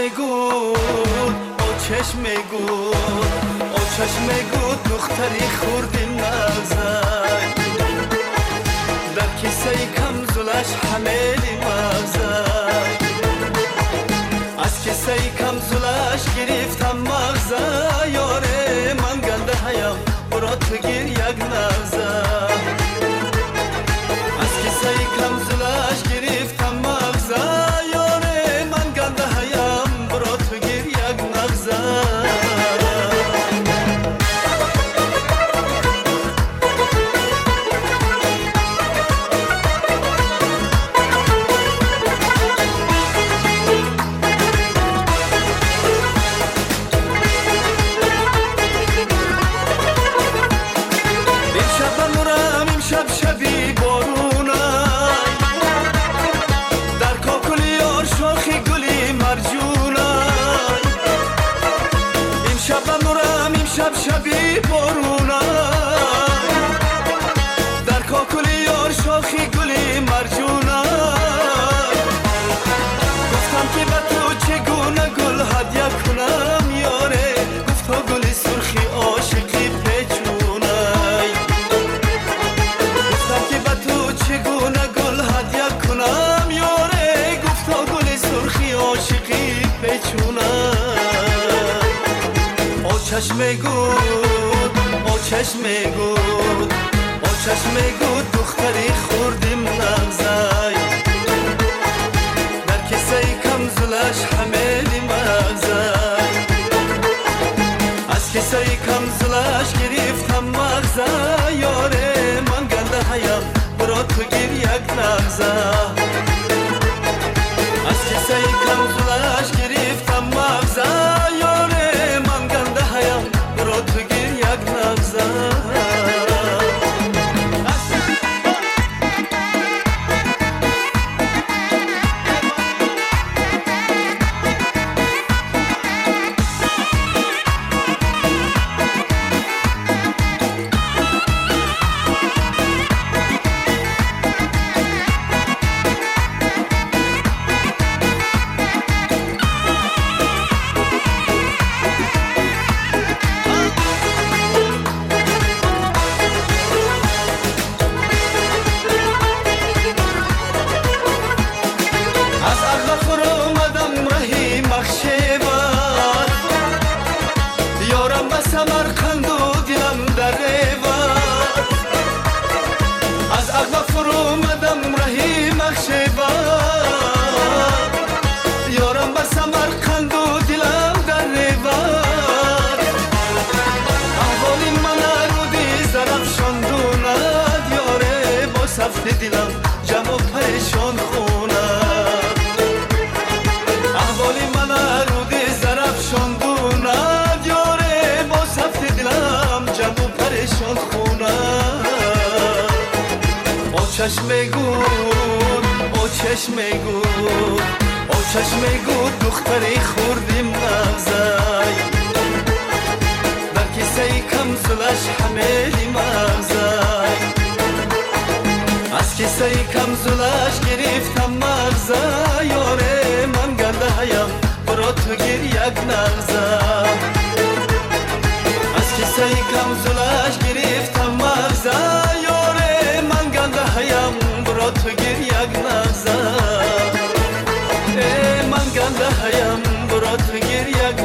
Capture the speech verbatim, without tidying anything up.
گود او چشم گود او چشم گود دختری خوردیم مغزای در کیسه کم زلش حملی مغزای از کیسه کم زلش گرفتم مغزای یاره من گنده هیم برا تو گیر یک نغزای از کیسه کم زلش گرفتم مغزای یاره من گنده هیم برا تو گیر یک نغزای شبی بارونای در کاکل یار شاخی گلی مرجونای امشب نورم امشب شبی بارونای در کاکل یار شاخی گلی مرجونای گفتم که به تو چگونه گل هدیه کنم یاره گفتا گلی سرخی عاشقی پیچونای چگونه گل هدیه کنم یاره گفتا گل سرخی عاشقی پیچونه او چشم گود او چشم گود او چشم گود دختری خوردیم نغزای در کیسه کم زلش حملی مغزای از کیسه کم زلش گرفتم مغزای یاره من گنده هیم برا تو گیر یک نغزه از کیسه کم زلش گرفتم مغزه یاره من گنده هیم برا تو گیر یک نغزه سمرقند و دلم در ریوان از اغوا فرو اومدم رهی مخشیوان یارم به سمرقند و دلم در ریوان احوالی من رو دی زرفشاندوند یاره با سفت دلم جمع و پریشان خوند احوالی من رو دی زرفشاندوند یاره سفت دلم جمع و پریشان خونه او چشم گود او چشم گود او چشم گود دختری خوردیم مغزای در کیسه کم زلش حملی مغزای از کیسه کم زلش گرفتم مغزای یاره من گنده هیم برا تو گیر یک نغزه کیسه کم زلش گرفتم مغزه یاره من گنده هیم برا تو گیر یک نغزه من گنده هیم برا تو گیر یک